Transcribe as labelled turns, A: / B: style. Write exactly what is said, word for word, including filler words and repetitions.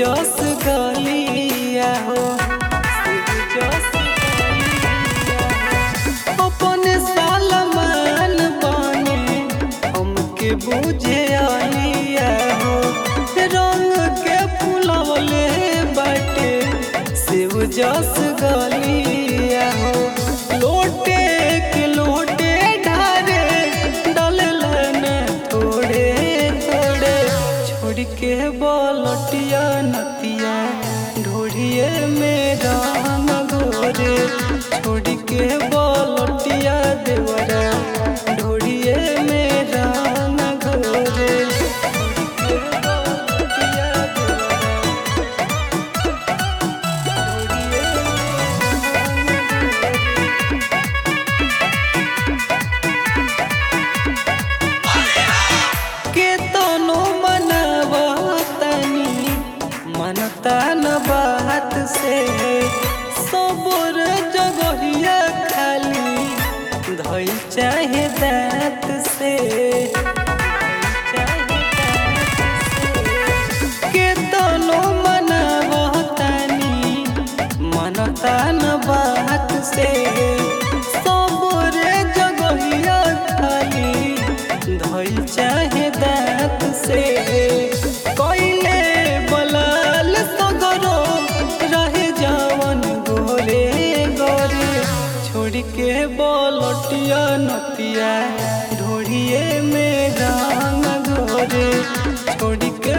A: जस गलिया हो जस गलिया हो अपने सालमान बने हमके बुझे आलिया हो रंग के फुलवले बाटे शिव जस गलिया हो लोटे के लोटे ढारे डलन थोड़े थोड़े छोड़ के बोलटिया नतिया ढोड़िए में राम गोरे छोड़ के बोलटिया देवरा ढोड़िए में राम गोरे मनता न बात से सबोर जगहिया खाली धइल चाहे दांत से केतनो मनावतानी मनता न बात से सबोर जगहिया खाली धइल चाहे दांत से कइले बलाल सगरो रहे जावन गोरे गोरे छोड़ के बोलटिया नतिया ढोड़िए में रंग गोरे छोड़ के